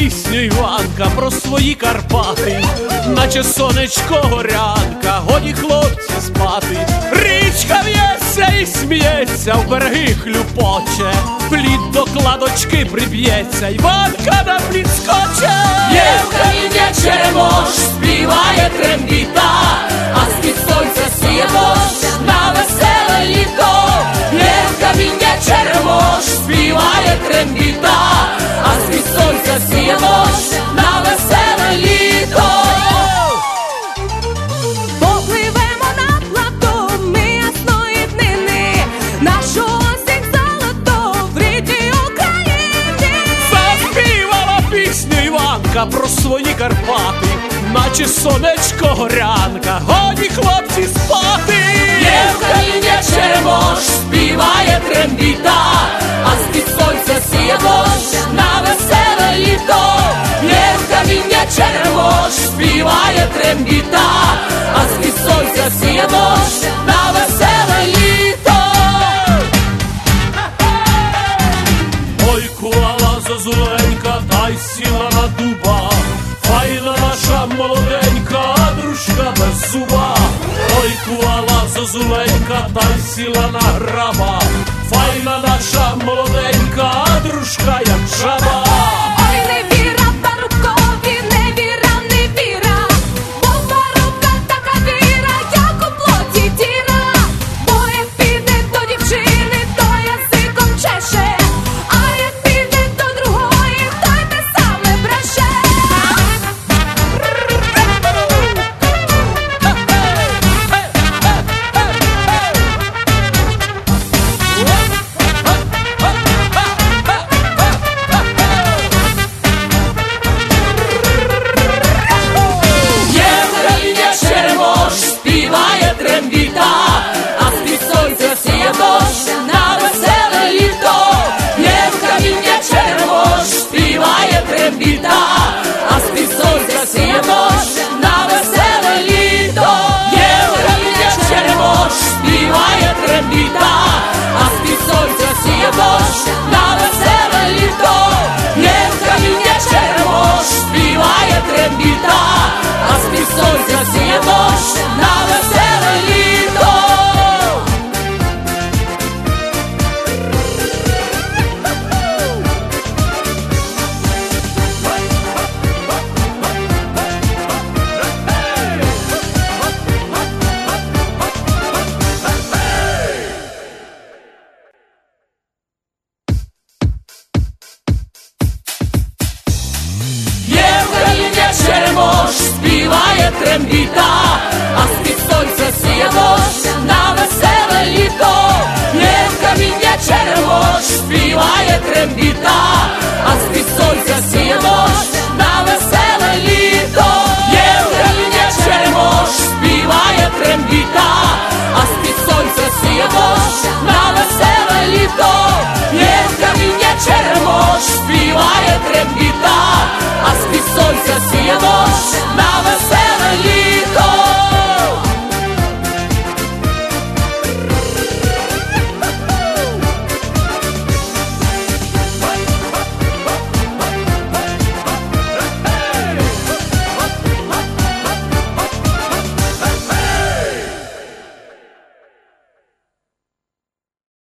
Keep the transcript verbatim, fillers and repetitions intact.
пісню Іванка про свої Карпати, наче сонечко горянка, годі хлопці спати. Річка в'ється і сміється, в береги хлюпоче, плід до кладочки приб'ється, Іванка на плід скоче. Є в каміння черемош, співає трембіта, а з-під сонця сіє дощ на веселе літо. Є в каміння черемош, співає трембіта, а з-під сонця сіє дощ на веселе літо. Попливемо на плато ми ясної днини, нашу осінь золоту в рідній Україні. Заспівала пісню Іванка про свої Карпати, наче сонечко горянка, годі хлопці спати. Є в каміння черемош, співає трембіта, а з-під сонця сіє дощ на веселе літо. Є в каміння черемош, співає трембіта, а з-під сонця сіє дощ на веселе літо. Ой, кувала зозуленька, та й сіла на дуба, файна наша молоденька, дружка без зуба. Ой, кувала зозуленька, та й сіла на граба, файна наша молоденька, дружка як жаба. Ой, не віра парубкові, не віра, не віра, бо парубка така віра, як у плоті діра. Бо як піде до дівчини, то язиком чеше, а як піде до другої, то й те саме бреше. Є в каміння черемош, співає трембіта, а з-під сонця сіє дощ на веселе літо. Є в каміння черемош, співає трембіта, а з-під сонця сіє дощ на веселе літо. Є в каміння черемош, співає трембіта, а з-під сонця сіє дощ на веселе літо. Є в каміння черемош, співає трембіта, а з-під сонця сіє дощ на веселе літо. Є в каміння черемош, співає трембіта,